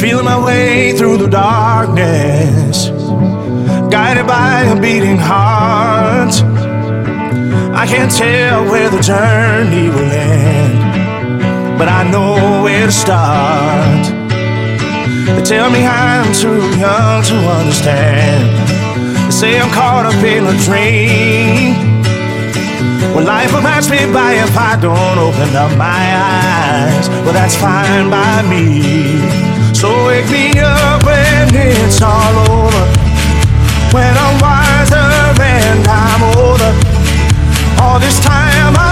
feeling my way through the darkness, guided by a beating heart. I can't tell where the journey will end, but I know where to start. They tell me I'm too young to understand. They say I'm caught up in a dream. Well, life will pass me by if I don't open up my eyes. Well, that's fine by me. So wake me up when it's all over, when I'm wiser and I'm older. All this time